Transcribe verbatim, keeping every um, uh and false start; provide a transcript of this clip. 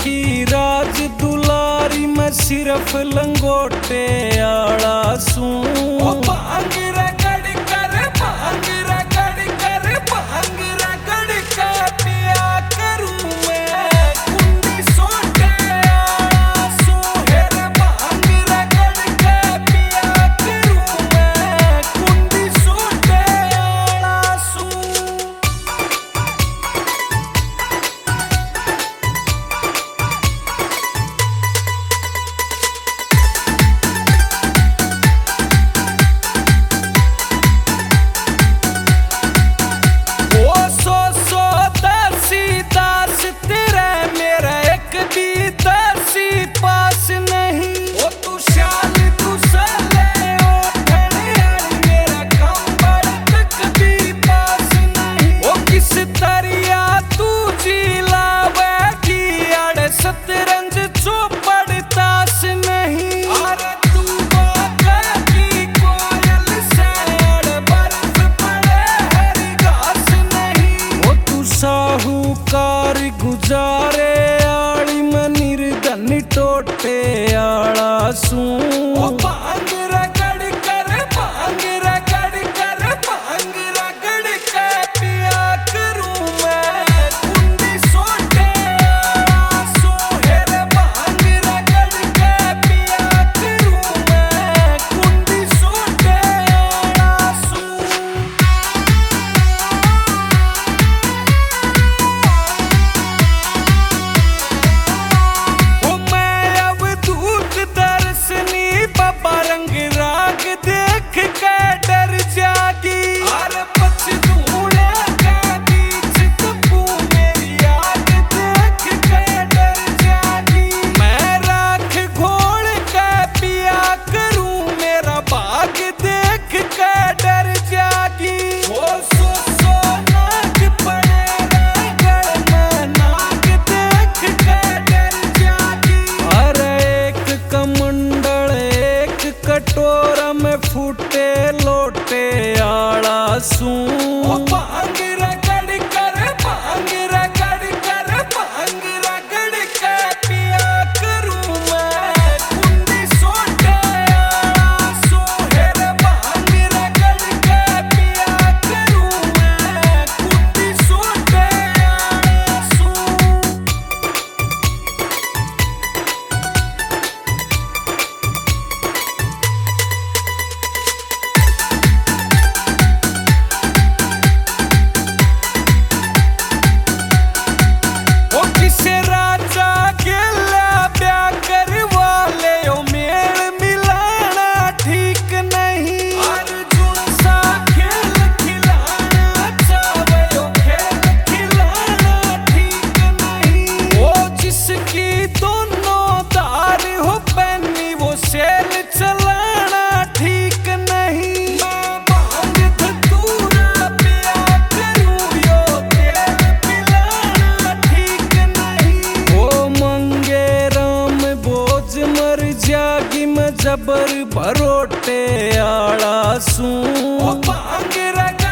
की राज दुलारी मैं सिर्फ लंगोटे आला सूं। भांग रगड़ कर भांग रगड़ कर भांग रगड़ कर पिया करूं मैं कुंडी सोटे आला सूं। हेर भांग रगड़ कर पिया करूं मैं कुंडी सोटे आला सूं। साहूकार गुजारे आली मैं निर्धन टोटे आला सूं। भांग रगड़ कर भांग रगड़ कर भांग रगड़ कर पिया करूं मैं कुंडी सोटे आला सूं। हेर भांग रगड़ कर पिया करूं मैं कुंडी सोटे आला सूं। रंग राग देख के डर जागी अरे पछदूने के बीच तबू मेरी याद देख के डर जागी। मैं राख घोल के पिया करूं मेरा भाग देख के डर जागी। वो सो सो नाग पड़े गड़ में नाग देख के डर जागी। अरे एक कमंडल कटोरा में फूटे लोटे आला सूं। भांग रगड़ कर भांग रगड़ कर भांग रगड़ कर पिया करूं मैं कुंडी सोटे आला सूं। हेर भांग रगड़ कर पिया करूं मैं कुंडी सोटे आला सूं। जबर भरोटे आला सूं। भांग रगड़